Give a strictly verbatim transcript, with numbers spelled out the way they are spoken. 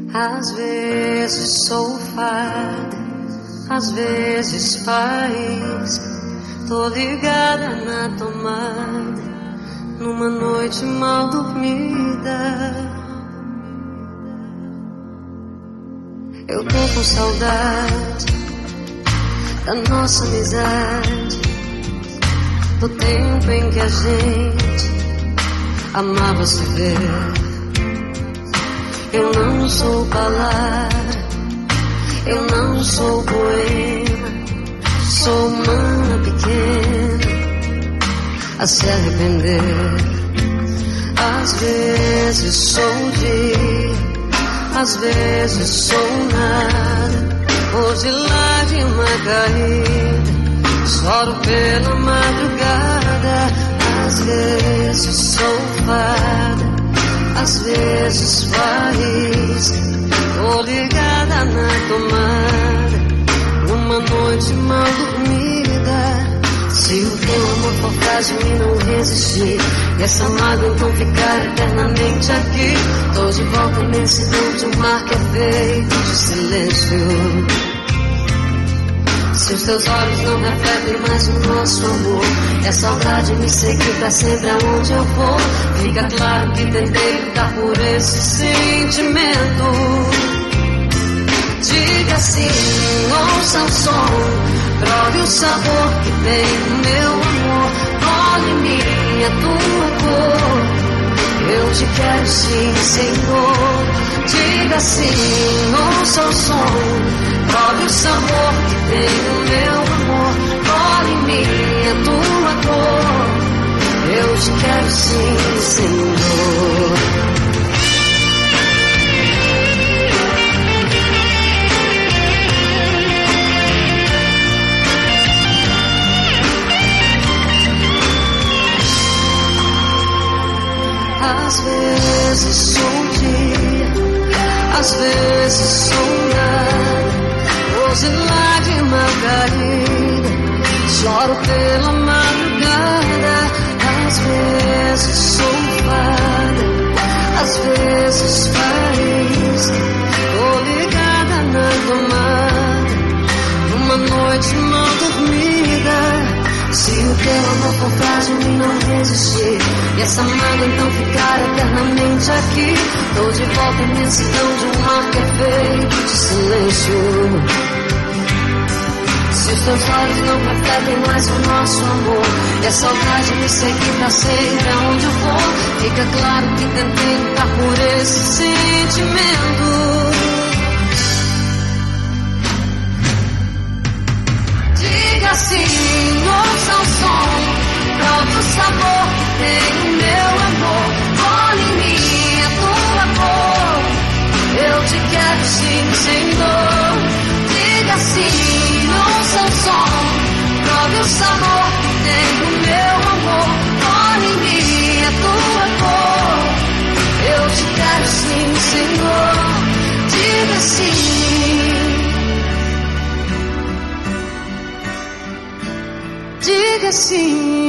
Às vezes sou fada, às vezes faz. Tô ligada na tomada, numa noite mal dormida. Eu tô com saudade da nossa amizade, do tempo em que a gente amava se ver. Eu não sou palavra, eu não sou poema, sou humana pequena a se arrepender. Às vezes sou dia, às vezes sou nada. Hoje lágrima caída, choro pela madrugada. Às vezes sou fada, às vezes faz. Tô ligada na tomada, numa noite mal dormida. Se o teu amor for frágil e não resistir, e essa mágoa então ficar eternamente aqui. Tô de volta à imensidão de um mar que é feito de silêncio. Se os teus olhos não refletem mais o nosso amor, é saudade me seguir pra sempre aonde eu for. Fica claro que tentei lutar por esse sentimento. Diga sim, ouça o som, prove o sabor que tem no meu amor. Olhe em mim a tua cor, eu te quero sim, Senhor. Diga sim, ouça o som, prove o sabor que tem no meu amor. Olhe em mim a tua cor, eu te quero sim, Senhor. Às vezes sou dia, às vezes sou nada. Hoje lágrima caída, choro pela madrugada. Às vezes sou fada, às vezes faz. Tô ligada na tomada, numa noite mal dormida. Se o teu amor for frágil e não resistir, e essa mágoa então ficar eternamente aqui. Tô de volta à imensidão de um mar que é feito de silêncio. Se os teus olhos não refletem mais o nosso amor, e a saudade me seguir pra sempre aonde eu for. Fica claro que tentei lutar por esse sentimento. Diga sim, ouça o som, prova o sabor que tem o meu amor. Olhe em mim a tua cor, eu te quero sim, Senhor. Diga sim, ouça o som, prove o sabor que tem o meu amor. Olhe em mim a tua cor, eu te quero sim, Senhor. Diga sim, diga sim.